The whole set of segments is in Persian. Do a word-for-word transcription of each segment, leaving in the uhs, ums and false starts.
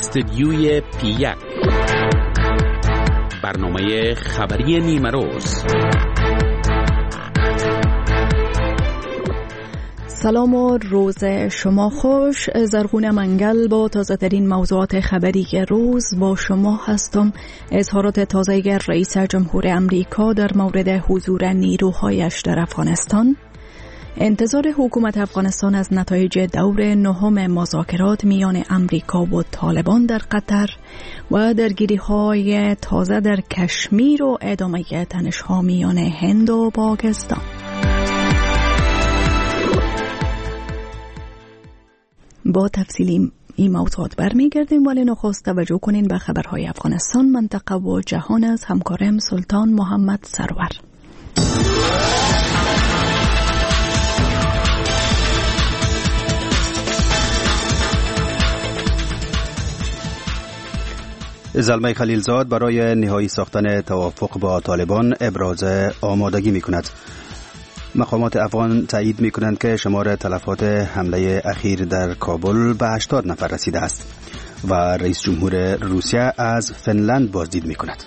استدیوی پی یک، برنامه خبری نیمه روز. سلام و روز شما خوش. زرغون منگل با تازه ترین موضوعات خبری روز با شما هستم. اظهارات تازه رئیس جمهور امریکا در مورد حضور نیروهایش در افغانستان، انتظار حکومت افغانستان از نتایج دور نهم مذاکرات میان امریکا و طالبان در قطر و درگیری‌های تازه در کشمیر و ادامه تنش‌ها میان هند و پاکستان. با تفصیلی این موضوعات برمیگردیم، ولی نخست توجه کنین به خبرهای افغانستان، منطقه و جهان از همکارم سلطان محمد سرور. زلمه خلیلزاد برای نهایی ساختن توافق با طالبان ابراز آمادگی می کند. مقامات افغان تایید می کنند که شمار تلفات حمله اخیر در کابل به هشتاد نفر رسیده است و رئیس جمهور روسیه از فنلند بازدید می کند.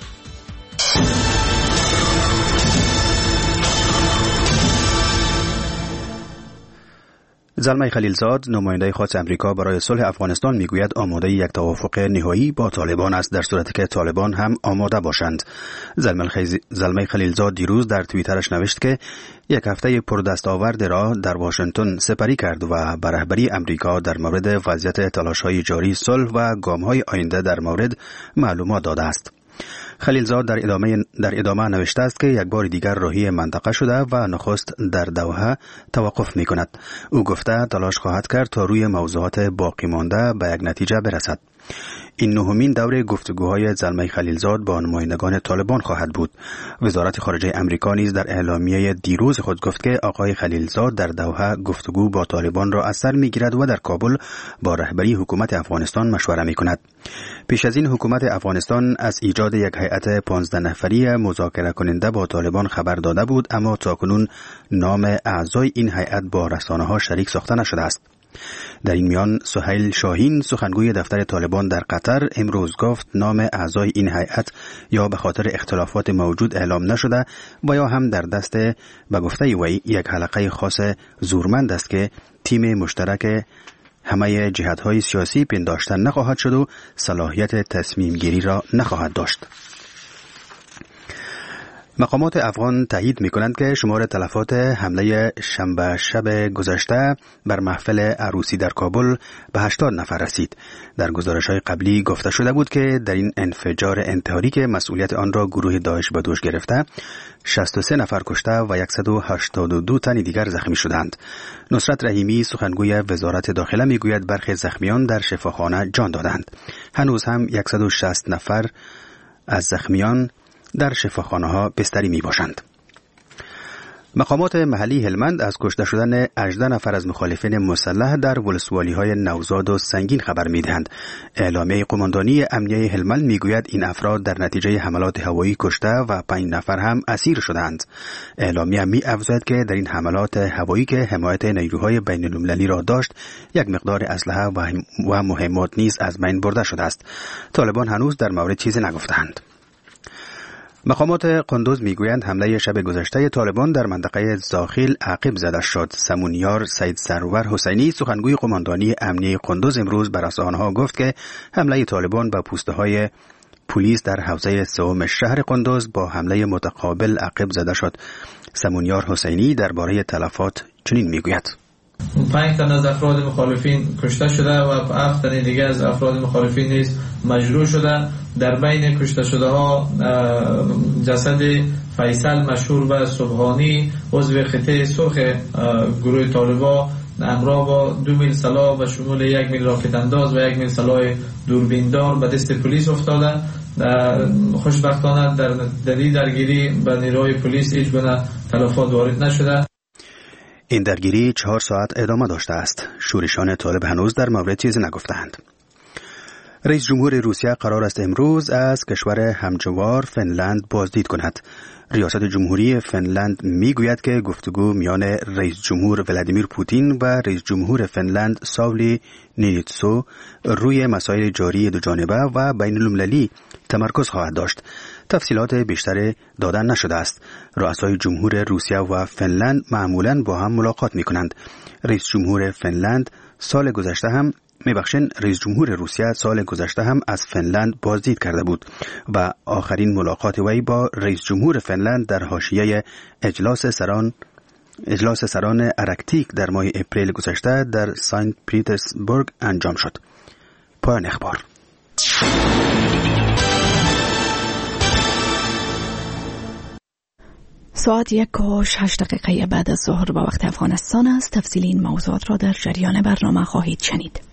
زلمه خلیلزاد، نماینده خاص امریکا برای صلح افغانستان، میگوید آماده یک توافق نهایی با طالبان است در صورتی که طالبان هم آماده باشند. زلمه خلیلزاد دیروز در توییترش نوشت که یک هفته پردستاورد را در واشنگتن سپری کرد و به رهبری امریکا در مورد وضعیت تلاش‌های جاری صلح و گام‌های آینده در مورد معلومات داده است. خلیلزاد در ادامه در ادامه نوشته است که یک بار دیگر راهی منطقه شده و نخست در دوحه توقف می کند. او گفته تلاش خواهد کرد تا روی موضوعات باقی مانده به یک نتیجه برسد. این نهمین دوره گفتگوهای زلمه خلیلزاد با نمایندگان طالبان خواهد بود. وزارت خارجه امریکا نیز در اعلامیه دیروز خود گفت که آقای خلیلزاد در دوحه گفتگو با طالبان را از سر میگیرد و در کابل با رهبری حکومت افغانستان مشوره می کند. پیش از این حکومت افغانستان از ایجاد یک هیئت پانزده نفری مذاکره کننده با طالبان خبر داده بود، اما تاکنون نام اعضای این هیئت با رسانه‌ها شریک ساخته نشده است. در این میان سهیل شاهین، سخنگوی دفتر طالبان در قطر، امروز گفت نام اعضای این هیئت یا به خاطر اختلافات موجود اعلام نشده و یا هم در دست به گفته وی یک حلقه خاص زورمند است که تیم مشترک همه جهت‌های سیاسی پنداشتن نخواهد شد و صلاحیت تصمیم گیری را نخواهد داشت. مقامات افغان تایید می‌کنند که شمار تلفات حمله شنبه شب گذشته بر محفل عروسی در کابل به هشتاد نفر رسید. در گزارش‌های قبلی گفته شده بود که در این انفجار انتحاری که مسئولیت آن را گروه داعش به دوش گرفته، شصت و سه نفر کشته و صد و هشتاد و دو تن دیگر زخمی شدند. نصرت رحیمی، سخنگوی وزارت داخله، میگوید برخی زخمیان در شفاخانه جان دادند. هنوز هم صد و شصت نفر از زخمیان در شفاخانه‌ها بستری می باشند. مقامات محلی هلمند از کشته شدن هجده نفر از مخالفین مسلح در ولسوالی‌های نوزاد و سنگین خبر می‌دهند. اعلامیه قماندانی امنیه هلمند می‌گوید این افراد در نتیجه حملات هوایی کشته و پنج نفر هم اسیر شدند. اعلامیه می‌افزاید که در این حملات هوایی که حمایت نیروهای بین‌المللی را داشت، یک مقدار اسلحه و مهمات نیز از بین برده شده است. طالبان هنوز در مورد چیزی نگفتند. مقامات قندوز میگویند حمله شب گذشته طالبان در منطقه زاخیل عقب زده شد. سمونیار سید سرور حسینی، سخنگوی قماندانی امنیه قندوز، امروز بر رسانه‌ها گفت که حمله طالبان به پوسته‌های پلیس در حوزه سوم شهر قندوز با حمله متقابل عقب زده شد. سمونیار حسینی درباره تلفات چنین میگوید: پنج تن از افراد مخالفین کشته شده و هفت تن دیگر از افراد مخالفین نیز مجروح شده. در بین کشته شده ها جسد فیصل مشهور به صبحانی، عضو خطه سرخ گروه طالبان، همراه با دو میل سلاح و شمول یک میل راکت انداز و یک میل سلاح دوربیندار به دست پلیس افتاده. خوشبختانه در دری درگیری به نیروهای پلیس هیچ گونه تلفات وارد نشده. این درگیری چهار ساعت ادامه داشته است. شورشان طالب هنوز در مورد چیزی نگفتند. رئیس جمهور روسیه قرار است امروز از کشور همجوار فنلند بازدید کند. ریاست جمهوری فنلند میگوید که گفتگو میان رئیس جمهور ولادیمیر پوتین و رئیس جمهور فنلند ساولی نیتسو روی مسائل جاری دو جانبه و بین المللی تمرکز خواهد داشت. تفصیلات بیشتری دادن نشده است. رؤسای جمهور روسیه و فنلند معمولاً با هم ملاقات می کنند. رئیس جمهور فنلند سال گذشته هم میبخشین رئیس جمهور روسیه سال گذشته هم از فنلند بازدید کرده بود و آخرین ملاقات وی با رئیس جمهور فنلند در حاشیه اجلاس سران اجلاس سران ارکتیک در ماه اپریل گذشته در سنت پیترزبورگ انجام شد. پایان اخبار. ساعت یک و هشت دقیقه بعد از ظهر با وقت افغانستان است. تفصیل این موضوعات را در جریان برنامه خواهید شنید.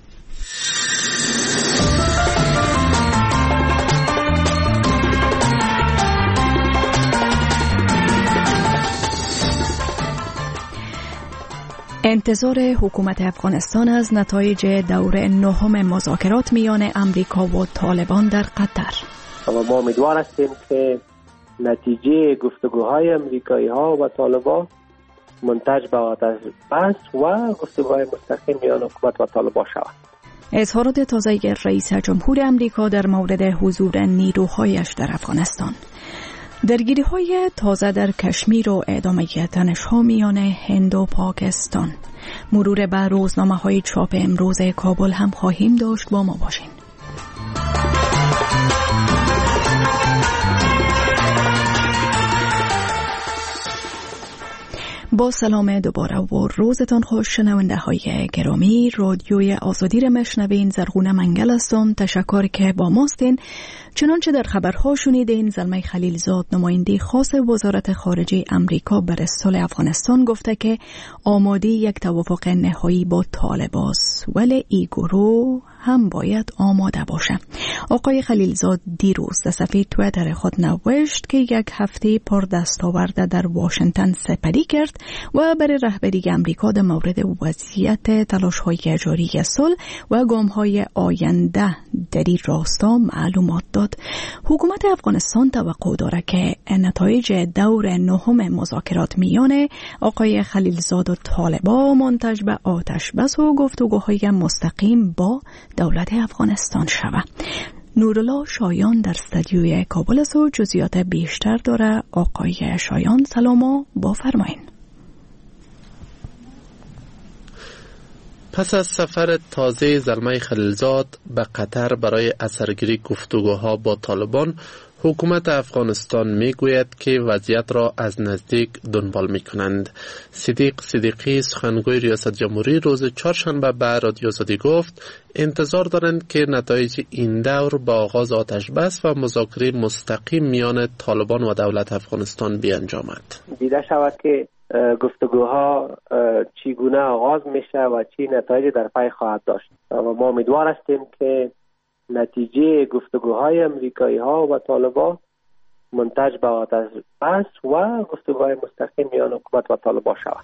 انتظار حکومت افغانستان از نتایج دور نهم مذاکرات میان امریکا و طالبان در قطر. و ما امیدوار هستیم که نتیجه گفتگوهای امریکایی ها و طالبان منتج به آتش بس و گفتگوهای مستقیم میان حکومت و طالبان شود. اظهارات تازه رئیس جمهور امریکا در مورد حضور نیروهایش در افغانستان. درگیری های تازه در کشمیر و ادامه تنش ها میان هند و پاکستان. مرور بر روزنامه های چاپ امروز کابل هم خواهیم داشت. با ما باشین. با سلام دوباره و روزتان خوش شنونده های گرامی. رادیوی آزادی را میشنوین. زرغونه منگل هستم. تشکر که با ماستین. چنانچه در خبرها شنیدین، زلمه خلیلزاد نماینده خاص وزارت خارجه امریکا برای صلح افغانستان گفته که آماده یک توافق نهایی با طالبان است، ولی این گروه هم باید آماده باشه. آقای خلیلزاد دیروز در صفحه توییتر خود نوشت که یک هفته پر دستاورد در واشنگتن سپری کرد و برای رهبری امریکا در مورد وضعیت تلاش‌های جاری صلح و گام‌های آینده در این راستا معلومات داد. حکومت افغانستان توقع داره که نتایج دور نهم مذاکرات میان آقای خلیلزاد و طالبان منتج به آتش بس و گفتگوهای مستقیم با دولت افغانستان شود. نورالله شایان در استودیوی کابل است و جزئیات بیشتر داره. آقای شایان سلام با فرمایین. پس از سفر تازه زلمه خلیلزاد به قطر برای اثرگیری گفتگوها با طالبان، حکومت افغانستان میگوید که وضعیت را از نزدیک دنبال میکنند. صدیق صدیقی سخنگوی ریاست جمهوری روز چهارشنبه به رادیو آزادی گفت انتظار دارند که نتایج این دور با آغاز آتش بس و مذاکره مستقیم میان طالبان و دولت افغانستان بیانجامد. دیده شود که گفتگوها چگونه آغاز میشه و چی نتایج در پی خواهد داشت و ما امیدوار هستیم که نتیجه گفتگوهای امریکایی ها و طالبان منتج به آتش بس و گفتگوهای مستقیم میان حکومت و طالبان شود.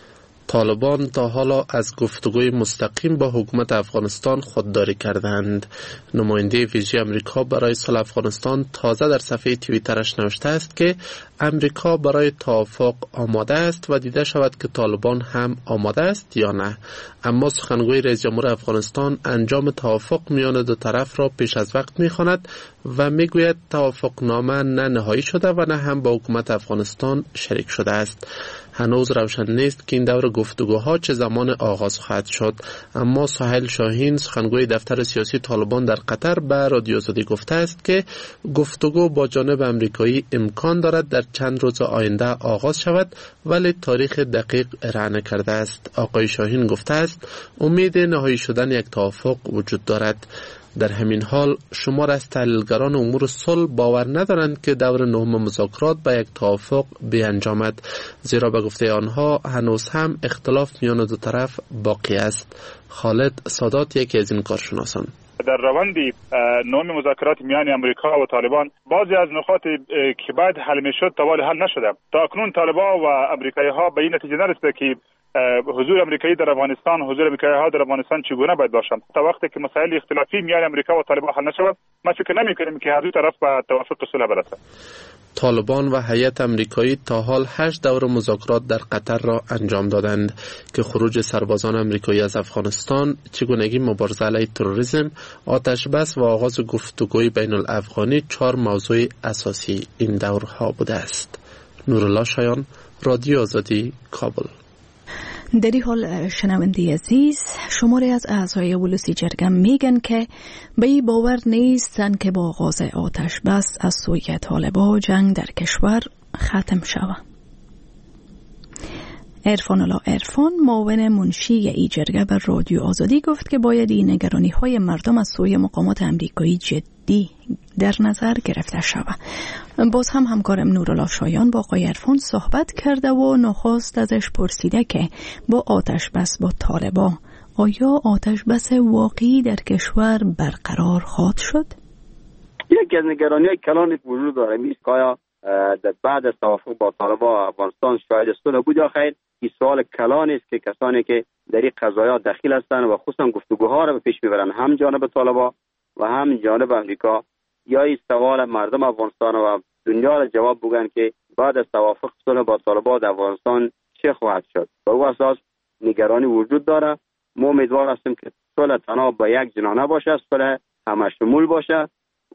طالبان تا حالا از گفتگوی مستقیم با حکومت افغانستان خودداری کردند. نماینده ویژه امریکا برای صلح افغانستان تازه در صفحه توییترش نوشته است که امریکا برای توافق آماده است و دیده شود که طالبان هم آماده است یا نه. اما سخنگوی رئیس جمهور افغانستان انجام توافق میان دو طرف را پیش از وقت می‌خواند و میگوید توافقنامه نه نهایی شده و نه هم با حکومت افغانستان شریک شده است. هنوز روشن نیست که این دور گفتگوها چه زمان آغاز خواهد شد، اما سهیل شاهین سخنگوی دفتر سیاسی طالبان در قطر به رادیو آزادی گفته است که گفتگو با جانب امریکایی امکان دارد در چند روز آینده آغاز شود، ولی تاریخ دقیق ارائه نکرده است. آقای شاهین گفته است امید نهایی شدن یک توافق وجود دارد. در همین حال شمار از تحلیلگران امور صلح باور ندارند که دور نهم مذاکرات به یک توافق بیانجامد، زیرا به گفته آنها هنوز هم اختلاف میان دو طرف باقی است. خالد سادات یکی از این کارشناسان در روند نهم مذاکرات میان امریکا و طالبان بعضی از نقاط که بعد حل میشد تا حال حل نشده. تا اکنون طالبان و امریکایی ها به این نتیجه نرسیده که حضور امریکایی در افغانستان، حضور امریکایی ها در افغانستان چگونه باید باشند. تا وقتی که مسائل اختلافی میان امریکا و طالبان حل نشود، ما فکر نمی‌کنیم که هر دو طرف به توافق صلح برسند. طالبان و هیئت امریکایی تا حال هشت دور مذاکرات در قطر را انجام دادند که خروج سربازان امریکایی از افغانستان، چگونگی مبارزه علیه تروریسم، آتش بس و آغاز گفتگوی بین الافغانی چهار موضوع اساسی این دورها بوده است. نورالله شایان، رادیو آزادی، کابل. در این حال شنونده عزیز، شماری از اعضای ولسی جرگه میگن که به این باور نیستن که با آغاز آتش بس از سوی طالبان جنگ در کشور ختم شود. عرفان الله عرفان، معاون منشی ای جرگه بر رادیو آزادی گفت که باید این نگرانی های مردم از سوی مقامات امریکایی جدی در نظر گرفته شود. باز هم همکارم نورالله شایان با آقای عرفان صحبت کرده و نخست ازش پرسیده که با آتش بس با طالبان آیا آتش بس واقعی در کشور برقرار خواهد شد؟ یکی از نگرانی‌های کلان وجود داره میست که آیا بعد از توافق با طالبان افغانستان شاید صلح بود یا خیر. این سوال کلان است که کسانی که در این قضایا دخیل هستند و خصوصا گفتگوها را به پیش میبرند، هم جانب طالبان و هم جانب امریکا، یا این سوال مردم افغانستان و دنیا را جواب بگن که بعد از توافق صلح با طالبان در افغانستان چه خواهد شد. به او اساس نگرانی وجود داره. ما امیدوار هستیم که صلح تنها با یک جنانه باشه، صلح همشمول باشه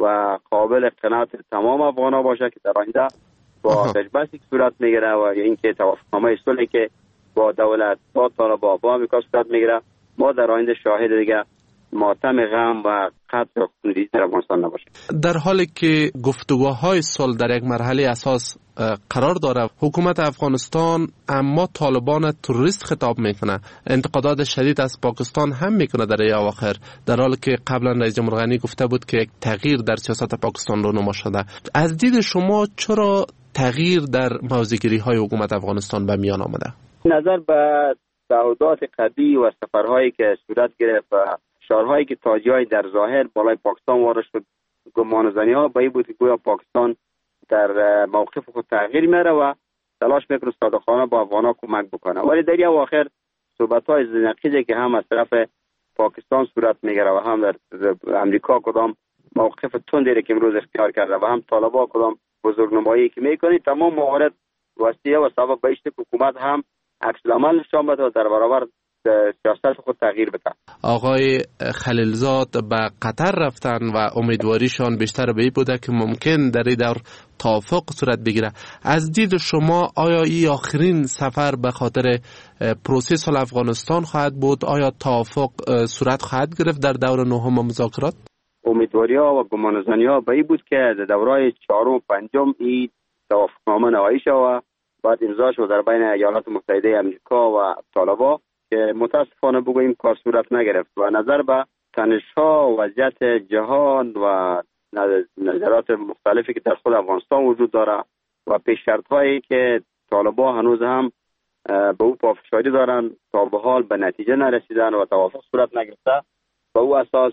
و قابل قناعت تمام افغانا باشه که در آینده با آتش بسی صورت میگیره و اینکه توافقنامه صلحی که با دولت با طالبان با آمریکا صورت میگیره، ما در آینده شاهد دیگه ماتم غم و قتل خونریزی در افغانستان نباشه. در حالی که گفتگوهای صلح در یک مرحله اساس قرار داره، حکومت افغانستان اما طالبان تروریست خطاب میکنه، انتقادات شدید از پاکستان هم میکنه در این اواخر، در حالی که قبلا رئیس جمهور غنی گفته بود که یک تغییر در سیاست پاکستان رونما شده. از دید شما چرا تغییر در موضع‌گیری های حکومت افغانستان به میان آمده؟ نظر به تعهدات قبلی و سفرهایی که صورت گرفت و شعارهایی که تاجیای در ظاهر بالای پاکستان وارد شد، گمانه‌زنی ها به این بود که گویا پاکستان در موقف خود تغییر میره و تلاش میکنه صادقانه با افغانا کمک بکنه، ولی در این اواخر صحبت‌های نقیضی که هم از طرف پاکستان صورت میگیره و هم در امریکا کدام موقف تندی که امروز اختیار کرده و هم طالبان کدام بزرگنمایی که میکنه، تمام موارد وسیله و سبب به که حکومت هم عکس العمل نشان بده و در برابر سیاست خود تغییر بده. آقای خلیلزاد به قطر رفتن و امیدواریشان بیشتر به این بوده که ممکن در این دور توافق صورت بگیره. از دید شما آیا این آخرین سفر به خاطر پروسه صلح افغانستان خواهد بود؟ آیا توافق صورت خواهد گرفت در دور نهم مذاکرات؟ امیدواری‌ها و گمانه‌زنی‌ها به این بود که در دورهای چهارم و پنجم این توافقنامه نهایی شود، بعد امضا شد در بین ایالات متحده آمریکا و طالبان که متاسفانه بگوییم کار صورت نگرفت و نظر به تنش‌ها و وضعیت جهان و نظرات مختلفی که در خود افغانستان وجود داره و پیش شرط‌هایی که طالبان هنوز هم به او پافشاری دارن تا به حال به نتیجه نرسیدن و توافق صورت نگرفته، به او اساس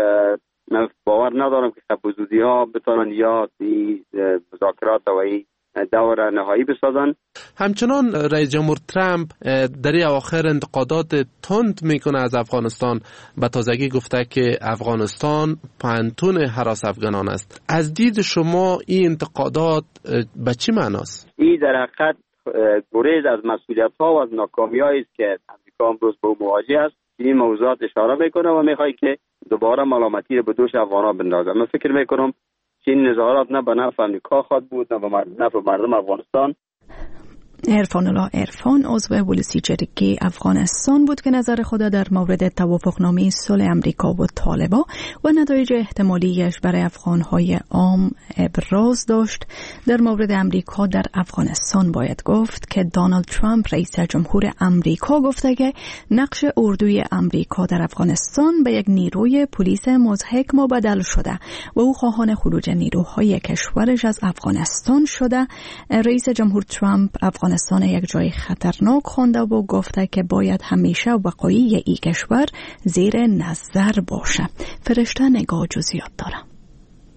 من باور ندارم که خب بزودی ها بتونن یا مذاکرات و این دور نهایی بسازن. همچنان رئیس جمهور ترامپ در این اواخر انتقادات تند میکنه از افغانستان، به تازگی گفته که افغانستان پانتون هراس افغانان است. از دید شما این انتقادات به چی معناست؟ این در حقیقت گریز از مسئولیت ها و از ناکامی هایی است که امریکا امروز به او مواجه است. این موضوعات اشاره میکنه و میخواد که دوباره ملامتی به دوش افغان‌ها بندازه. من فکر میکنم که این نظارات نه به نفع امریکا خواهد بود نه به نفع مردم افغانستان. عرفان الله عرفان، عضو ولسی جرگه افغانستان بود که نظر خود در مورد توافقنامه صلح امریکا و طالبان و نتایج احتمالیش برای افغانهای عام ابراز داشت. در مورد امریکا در افغانستان باید گفت که دونالد ترامپ رئیس جمهور امریکا گفته که نقش اردوی امریکا در افغانستان به یک نیروی پلیس مضحک مبدل شده و او خواهان خروج نیروهای کشورش از افغانستان شده. رئیس جمهور ترامپ افغانستان یک جای خطرناک خونده و گفته که باید همیشه وقایع ای کشور زیر نظر باشه. فرشته نگاه جزئیات داره.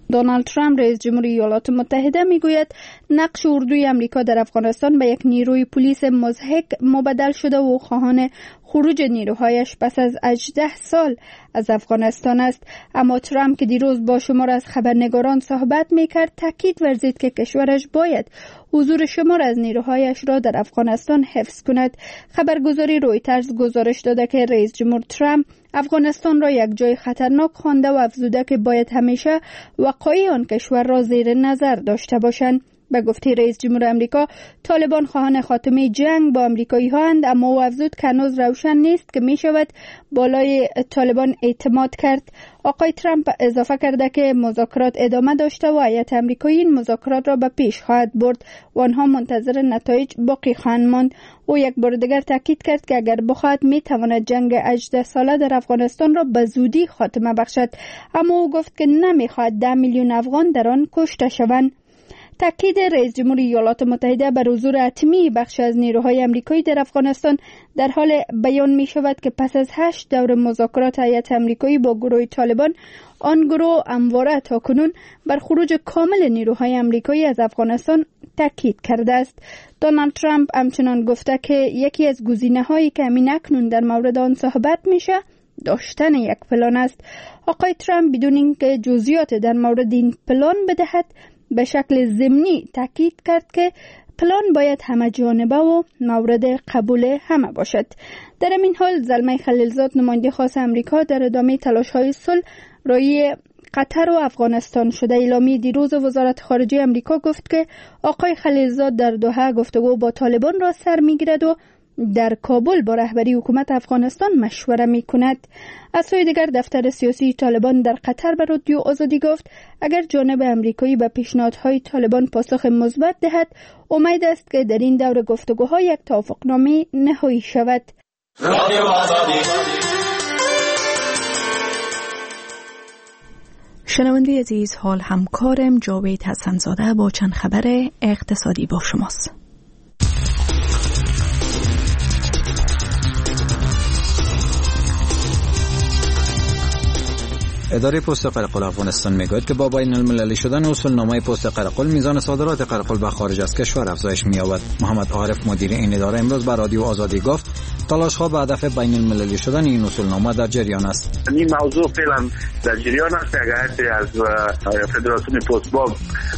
دونالد ترامپ رئیس جمهوری ایالات متحده میگوید نقش اردوی آمریکا در افغانستان به یک نیروی پلیس مضحک مبدل شده و خواهان خروج نیروهایش پس از هجده سال از افغانستان است. اما ترامپ که دیروز با شمار از خبرنگاران صحبت میکرد تاکید ورزید که کشورش باید حضور شمار از نیروهایش را در افغانستان حفظ کند. خبرگزاری رویترز گزارش داده که رئیس جمهور ترامپ افغانستان را یک جای خطرناک خوانده و افزوده که باید همیشه وقایع آن کشور را زیر نظر داشته باشند. به گفته رئیس جمهور آمریکا، طالبان خواهان خاتمه جنگ با آمریکایی هستند، اما او افزود که هنوز روشن نیست که می شود بالای طالبان اعتماد کرد. آقای ترامپ اضافه کرده که مذاکرات ادامه داشته و هیئت آمریکایی این مذاکرات را به پیش خواهد برد و آنها منتظر نتایج باقی خواهند ماند. او یک بار دیگر تاکید کرد که اگر بخواهد می تواند جنگ هجده ساله در افغانستان را به زودی خاتمه بخشد، اما او گفت که نمی خواهد ده میلیون افغان در آن کشته شوند. تاکید رئیس جمهور ایالات متحده بر حضور حتمی بخش از نیروهای آمریکایی در افغانستان در حال بیان می شود که پس از هشت دور مذاکرات هیئت آمریکایی با گروه طالبان، آن گروه همواره تاکنون بر خروج کامل نیروهای آمریکایی از افغانستان تاکید کرده است. دونالد ترامپ همچنان گفته که یکی از گزینه‌هایی که همین اکنون در مورد آن صحبت میشه داشتن یک پلان است. آقای ترامپ بدون اینکه جزئیات در مورد این پلان بدهد به شکل ضمنی تاکید کرد که پلان باید همه جانبه و مورد قبول همه باشد. در این حال زلمه خلیلزاد نماینده خاص آمریکا در ادامه تلاش‌های صلح روی قطر و افغانستان شده اعلامی دیروز وزارت خارجه آمریکا گفت که آقای خلیلزاد در دوحه گفتگو با طالبان را سر می‌گیرد و در کابل با رهبری حکومت افغانستان مشوره می کند. از سوی دیگر دفتر سیاسی طالبان در قطر به رادیو آزادی گفت اگر جانب آمریکایی به پیشنهادهای طالبان پاسخ مثبت دهد، امید است که در این دور گفتگوها یک توافقنامه نهایی شود. رادیو آزادی. شنونده عزیز، حال همکارم جاوید حسنزاده با چند خبر اقتصادی با شماست. اداره پست قرقل افغانستان میگوید که با بین المللی شدن اصول نامه پست قرقل میزان صادرات قرقل به خارج از کشور افزایش می‌یابد. محمد عارف مدیر این اداره امروز به رادیو آزادی گفت تلاش‌ها به هدف بین المللی شدن این اصول نامه در جریان است. این موضوع فعلا در جریان است. اگر از فدراسیون پست با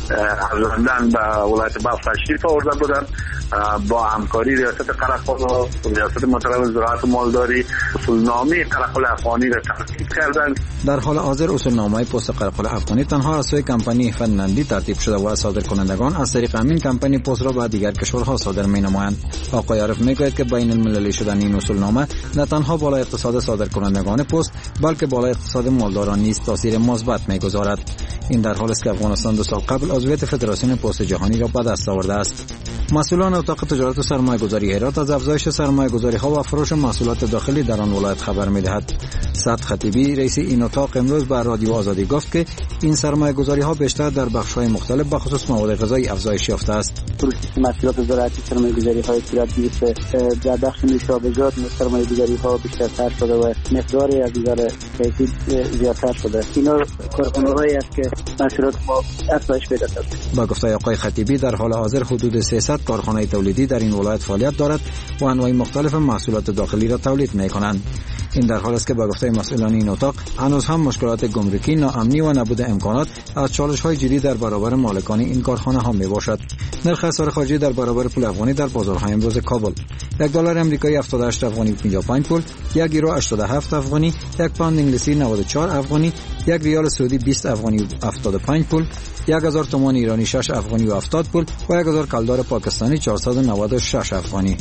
لندن به ولایت بلخ تشریف آورده بودند با همکاری ریاست قرقل و ریاست محترم زراعت و مالداری اصولنامه قرقل افغانی را تصویب کردند. در حال حاضر اصولنامه پست قرقل افغانی تنها از سوی کمپانی فنلندی ترتیب شده و صادر کنندگان از طریق همین کمپانی پست را به دیگر کشورها صادر می‌نمایند. آقای عارف میگوید که بین المللی شدن این اصولنامه نه تنها بالای اقتصاد صادر کنندگان پست بلکه بالای اقتصاد مالداران نیز تاثیر مثبت می‌گذارد. این در حالی است که افغانستان دو سال قبل عضویت فدراسیون پست جهانی را به دست آورده است. مسئولان اتاق تجارت و سرمایه‌گذاری هرات از افزایش سرمایه‌گذاری‌ها و فروش محصولات داخلی در آن ولایت خبر می‌دهد. سعد خطیبی رئیس این اتاق امروز به رادیو آزادی گفت که این سرمایه‌گذاری‌ها بیشتر در بخش‌های مختلف به خصوص مواد غذایی افزایش یافته است. فروش محصولات زراعتی سرمایه‌گذاری‌های صورتی است. در بخش نوشابه‌جات سرمایه‌گذاری‌ها بیشتر شده و مقدار از دیگر کیفی زیادتر شده. اینا کارخانه‌هایی است که محصولات ما افزایش پیدا کرده. با گفته آقای خطیبی در حال حاضر حدود سیصد کارخانه تولیدی در این ولایت فعالیت دارد و انواع مختلف محصولات داخلی را تولید می‌کنند. این در حالی است که با گفته مسئولان این اتاق هنوز هم مشکلات گمرکی، ناامنی و نبود امکانات از چالش‌های جدی در برابر مالکان این کارخانه‌ها میباشد. نرخ اسعار خارجی در برابر پول افغانی در بازارهای امروز کابل: یک دلار آمریکایی هفتاد و هشت افغانی و پنجاه و پنج پول، یک یورو هشتاد و هفت افغانی، یک پوند انگلیسی نود و چهار افغانی، یک ریال سعودی بیست افغانی و هفتاد و پنج پول، یک هزار تومان ایرانی شش افغانی و هفتاد پول و یک هزار کلدار پاکستانی چهارصد و نود و شش افغانی.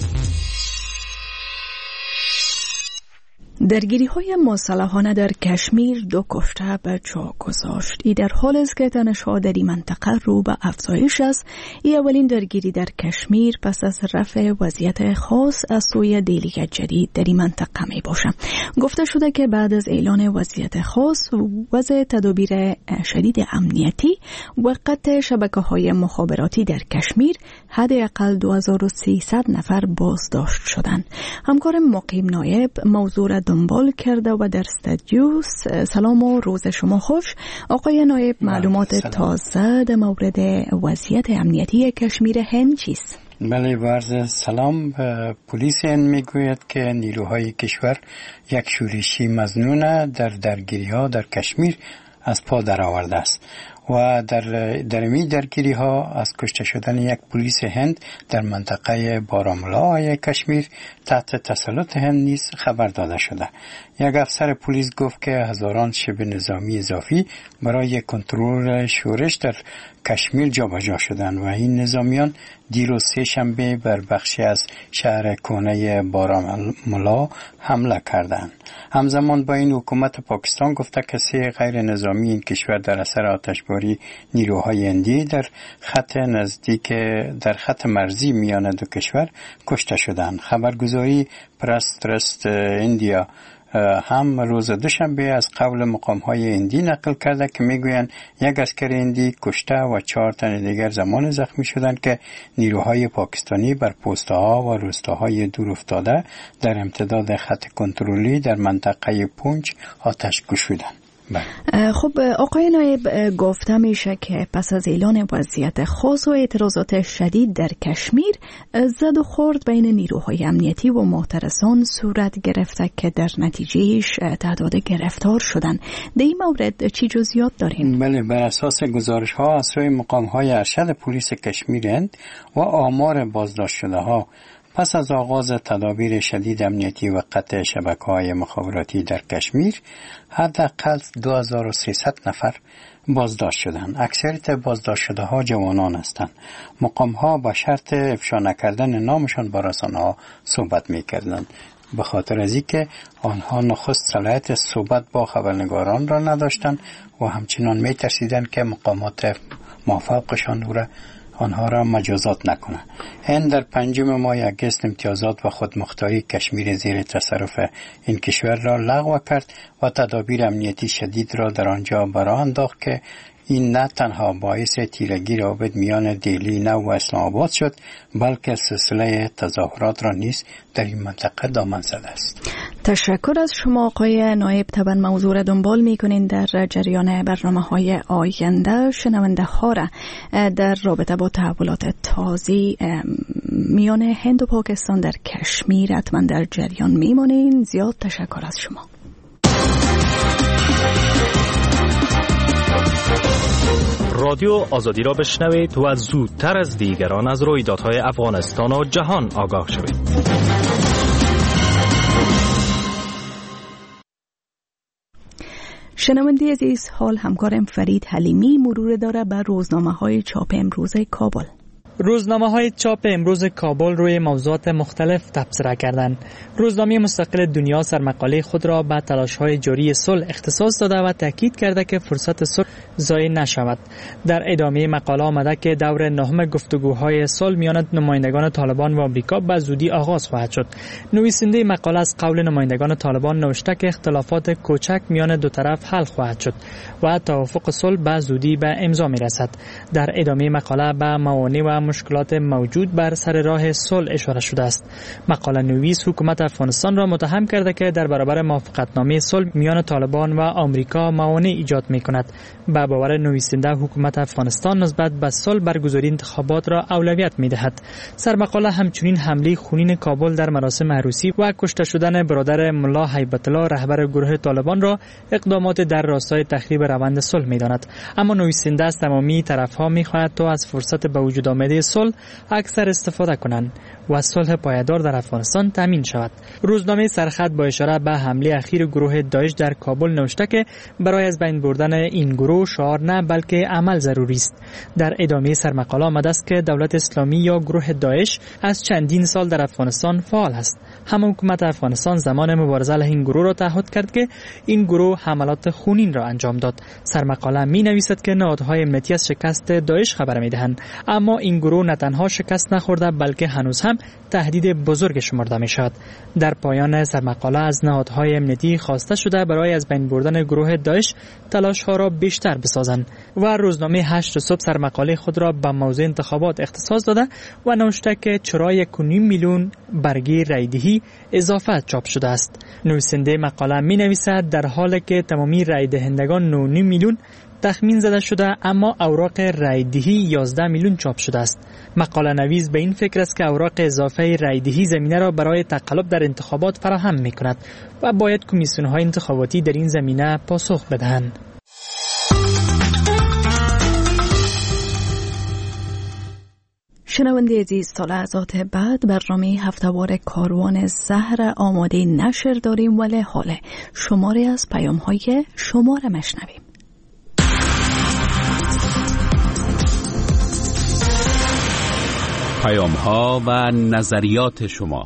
درگیری های مسلحانه در کشمیر دو کشته به جا گذاشت. ای در حال است که تنش‌ها در این منطقه رو به افزایش است. ای اولین درگیری در کشمیر پس از رفع وضعیت خاص از سوی دیلیگ جدید در این منطقه می باشه. گفته شده که بعد از اعلان وضعیت خاص، وضع تدابیر شدید امنیتی و قطع شبکه‌های مخابراتی در کشمیر، حداقل دو هزار و سیصد نفر بازداشت شدند. همکار مقیم نایب موضوع دنبال کرده و در استودیو. سلام و روز شما خوش. آقای نایب، معلومات تازه در مورد وضعیت امنیتی کشمیر هند چیست؟ بله، عرض سلام. پلیس هند میگوید که نیروهای کشور یک شورشی مظنون در درگیری ها در کشمیر از پا در آورده است و در درمی درگیری ها از کشته شدن یک پلیس هند در منطقه بارامولای کشمیر تحت تسلط هند نیز خبر داده شده. یک افسر پلیس گفت که هزاران شبه نظامی اضافی برای کنترل شورش در کشمیر جابجا شدند و این نظامیان دیروز سه شنبه بر بخشی از شهر کهنه بارامولا حمله کردند. همزمان با این حکومت پاکستان گفته که سه غیر نظامی این کشور در اثر آتشباری نیروهای هندی در خط نزدیک در خط مرزی میان دو کشور کشته شدند. خبرگزاری پرس ترست اندیا هم روز دوشنبه از قول مقام‌های هندی نقل کرده که میگویند یک اسکر هندی کشته و چهار تن دیگر زمان زخمی شدند که نیروهای پاکستانی بر پست‌ها و روستاهای دور افتاده در امتداد خط کنترلی در منطقه پونچ آتش گشودند. خب آقای نایب، گفته میشه که پس از اعلان وضعیت خاص و اعتراضات شدید در کشمیر، زد و خورد بین نیروهای امنیتی و محترسان صورت گرفته که در نتیجهش تعداد گرفتار شدن. در این مورد چی جزئیات دارین؟ بله، بر اساس گزارش ها از سوی مقام های ارشد پلیس کشمیر هند و آمار بازداشت شده ها پس از آغاز تدابیر شدید امنیتی و قطع شبکه‌های مخابراتی در کشمیر، حداقل دو هزار و سیصد نفر بازداشت شدند. اکثریت بازداشت شده ها جوانان هستند. مقام ها با شرط افشا نکردن نامشان با رسانه ها صحبت می‌کردند، به خاطر از اینکه آنها نخست صلاحیت صحبت با خبرنگاران را نداشتند و همچنان می‌ترسیدند که مقامات موافقشان را آنها را مجازات نکنه. هند در پنجم ماه اگست امتیازات و خودمختاری کشمیر زیر تصرف این کشور را لغو کرد و تدابیر امنیتی شدید را در آنجا برآ انداخت که این نه تنها باعث تیرگی روابط میان دهلی نو و اسلام آباد شد، بلکه سلسله تظاهرات را نیز در این منطقه دامن زده است. تشکر از شما آقای نایب. طبعا موضوع را دنبال میکنین در جریان برنامه های آینده. شنونده ها را در رابطه با تحولات تازه میان هند و پاکستان در کشمیر حتما در جریان میمانین. زیاد تشکر از شما. رادیو آزادی را بشنوید و زودتر از دیگران از رویدادهای افغانستان و جهان آگاه شوید. شنونده عزیز، حال همکارم فرید حلیمی مرور داره بر روزنامه‌های چاپ امروز کابل. روزنامه‌های چاپ امروز کابل روی موضوعات مختلف تبصره کردند. روزنامه مستقل دنیا سرمقاله خود را به تلاش‌های جاری صلح اختصاص داده و تاکید کرده که فرصت صلح ضایع نشود. در ادامه مقاله آمده که دور نهم گفتگوهای صلح میان نمایندگان طالبان و آمریکا به زودی آغاز خواهد شد. نویسنده مقاله از قول نمایندگان طالبان نوشته که اختلافات کوچک میان دو طرف حل خواهد شد و توافق صلح به زودی به امضا میرسد. در ادامه مقاله به موانع و مشکلات موجود بر سر راه صلح اشاره شده است. مقاله نویس حکومت افغانستان را متهم کرده که در برابر موافقتنامه صلح میان طالبان و آمریکا موانع ایجاد می‌کند. به باور نویسنده حکومت افغانستان نسبت به صلح برگزاری انتخابات را اولویت می‌دهد. سرمقاله همچنین حمله خونین کابل در مراسم عروسی و کشته شدن برادر ملا هیبت الله رهبر گروه طالبان را اقدامات در راستای تخریب روند صلح می‌داند. اما نویسنده از تمامی طرف‌ها می‌خواهد تا از فرصت به وجود آمده صلح اکثر استفاده کنند و صلح پایدار در افغانستان تامین شود. روزنامه سرخط با اشاره به حمله اخیر گروه داعش در کابل نوشته که برای از بین بردن این گروه شعار نه بلکه عمل ضروری است. در ادامه سرمقاله آمده است که دولت اسلامی یا گروه داعش از چندین سال در افغانستان فعال است. هم حکومت افغانستان زمان مبارزه علیه این گروه را تعهد کرد که این گروه حملات خونین را انجام داد. سرمقاله می نویسد که نهادهای امنیتی از شکست داعش خبر می دهند، اما این گروه نه تنها شکست نخورده بلکه هنوز هم تهدید بزرگ شمرده می شود. در پایان سرمقاله از نهادهای امنیتی خواسته شده برای از بین بردن گروه داعش تلاش ها را بیشتر بسازند و روزنامه هشت صبح سرمقاله خود را به موضوع انتخابات اختصاص داده و نوشته که چرا یک و نیم میلیون برگه رایدهی اضافه چاپ شده است. نویسنده مقاله می نویسد در حالی که تمامی رای دهندگان نه و نیم میلیون تخمین زده شده، اما اوراق رایدهی یازده میلیون چاپ شده است. مقاله نویس به این فکر است که اوراق اضافه رایدهی زمینه را برای تقلب در انتخابات فراهم می کند و باید کمیسیون های انتخاباتی در این زمینه پاسخ بدهند. شنونده عزیز، تا لحظات بعد برنامه هفته‌وار کاروان زهر آماده نشر داریم، ولی حالا شماره از پیام های شما را مشنویم. پیام ها و نظریات شما.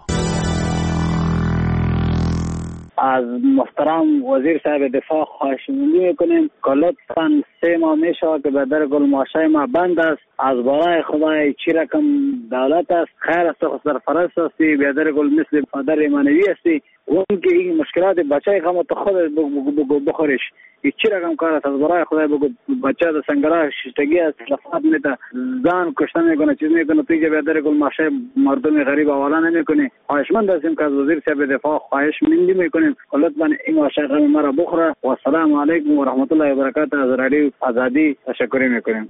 از محترم وزیر صاحب دفاع خواهشمندی میکنیم که لطفاً سه ماه میشه که به در گل ماشه ما بند است. از برای خدای چی رقم دولت است، خیر است خود در فرض هستی، به در گل مثل پدر منوی هستی، اون که این مشکلات بچه خم تو خود بخورش این چی رقم کار است. از برای خدای بگو بچه در سنگراه ششتگی است، لفات میده، زن کشته میکنه، چیز میکنه، توی که به در گل ماشه مردم غریب حواله نمیکنه. خواهشمند هستیم که از وزیر صاحب دفاع خواهشمندی میکنیم که لطفاً این ماشه غم ما را بخوره. و السلام علیکم و رحمت الله و برکاته. از رادیو آزادی تشکر میکنیم.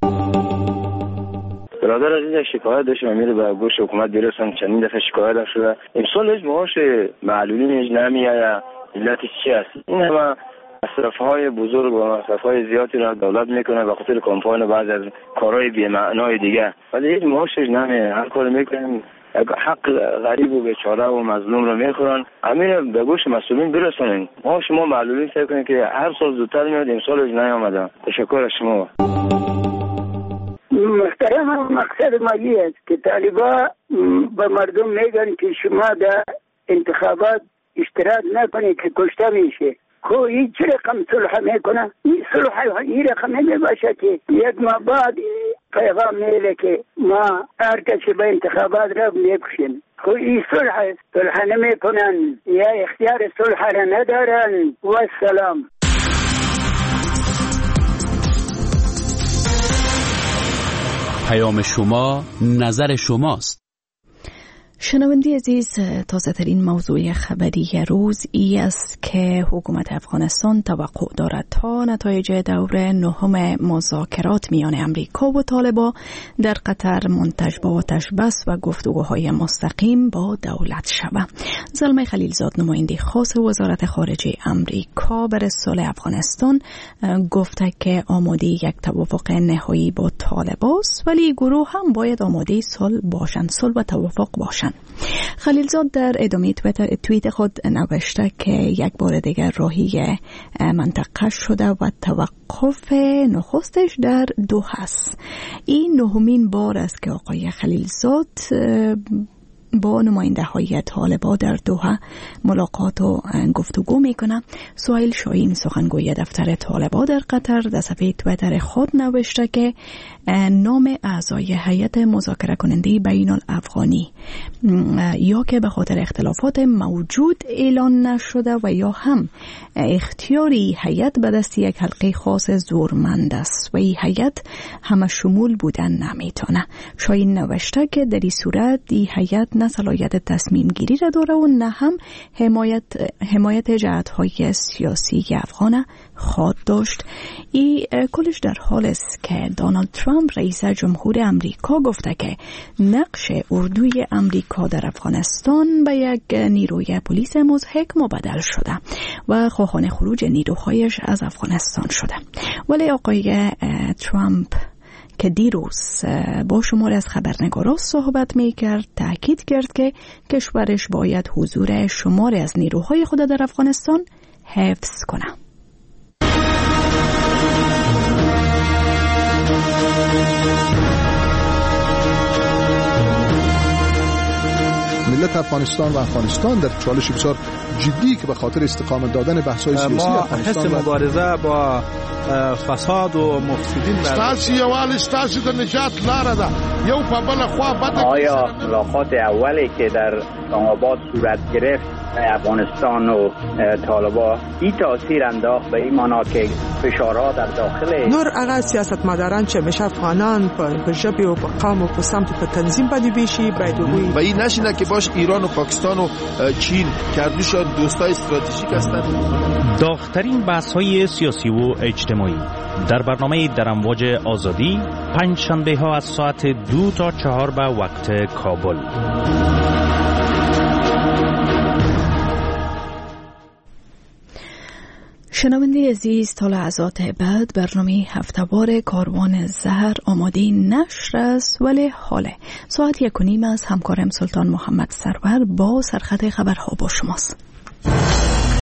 برادر عزیز، شکایت داشتم میره به گوش حکومت برسم. چندین دفعه شکایت شده. امسال هیچ معاش معلولین هیچ نمیآید. علتش چی است؟ این همه مصرف‌های بزرگ و مصرف‌های زیادی را دولت میکنه به خاطر کمپاین و بعض از کارهای بی‌معنای دیگه، ولی هیچ معاشش نمیآید. هر کاری میکنن حق غریب و بیچاره و مظلوم رو میخورن. همین به گوش مسئولین برسونین. ما شما معلولین فکر کنید که هر سال زودتر میاد، امسال هیچ نیامده. تشکر از شما. محترم، مقصد مالی است که طالبا به مردم میگن که شما در انتخابات اشتراک نکنید که کشته میشه. خب این چه رقم صلح میکنه؟ این صلح این رقم نمیباشه که یک ماه بعد پیغام میله که ما هر کسی به انتخابات را میبخشیم. خب این صلح است، صلح نمیکنن یا اختیار صلح را ندارن. و السلام. پیام شما نظر شماست. شنوندی عزیز، تازه ترین موضوع خبری روز ای است که حکومت افغانستان توقع دارد تا نتایج دور نهم مذاکرات میان امریکا و طالبان در قطر منتج به آتش بس و گفتگوهای مستقیم با دولت شود. زلمه خلیلزاد، نماینده خاص وزارت خارجه امریکا برای صلح افغانستان، گفته که آماده یک توافق نهایی با طالبان است، ولی گروه هم باید آماده صلح باشند، صلح و توافق باشند. خلیلزاد در ادامه توییت خود نوشته که یک بار دیگر راهی منطقه شده و توقف نخستش در دوحه است. این نهمین بار است که آقای خلیلزاد با نماینده های طالبان در دوحه ملاقات و گفتگو میکنه. سهیل شاهین، سخنگوی دفتر طالبان در قطر، در صفحه توییتر خود نوشته که نام اعضای هیئت مذاکره کننده بین الافغانی یا که به خاطر اختلافات موجود اعلان نشده و یا هم اختیاری هیئت به دست یک حلقه خاص زورمند است و این هیئت همه شمول بودن نمیتونه. شاهین نوشته که در این صورت این هیئت نه صلاحیت تصمیم گیری را داره و نه هم حمایت حمایت جهت‌های سیاسی افغان خواهد داشت. این کلش در حال است که دونالد ترامپ رئیس جمهور امریکا گفته که نقش اردوی امریکا در افغانستان به یک نیروی پلیس مضحک مبدل شده و خواهان خروج نیروهایش از افغانستان شده. ولی آقای ترامپ که دیروز با شماری از خبرنگاران صحبت می کرد، تأکید کرد که کشورش باید حضور شماری از نیروهای خود در افغانستان حفظ کنه. ملت افغانستان و افغانستان در چالش بسیار جدی که به خاطر استقامت دادن بحث‌های سیاسی افغانستان ما حس مبارزه با فساد و مفسدین ستاسو یوال ستاسو د نجات لاره ده یو په بل خوا بده. آیا ملاقات اولی که در اسلام آباد صورت گرفت افغانستان و طالبان این تاثیر انداخت به این معنا که فشارها در داخل نور هغه سیاستمداران چې مشه افغانان په ژبه او په قوم او په سمت په تنظیم باندې بشي باید وي و این نشینه که باش ایران و پاکستان و چین کردوشان دوستای استراتژیک هستند. داغ‌ترین بحث‌های سیاسی و اجتماعی در برنامه در امواج آزادی پنج شنبه ها از ساعت دو تا چهار به وقت کابل. شنونده عزیز، تا لحظات بعد برنامه هفته‌وار کاروان زهر آماده نشر است، ولی حاله ساعت یک و نیم از همکارم سلطان محمد سرور با سرخط خبرها با شماست.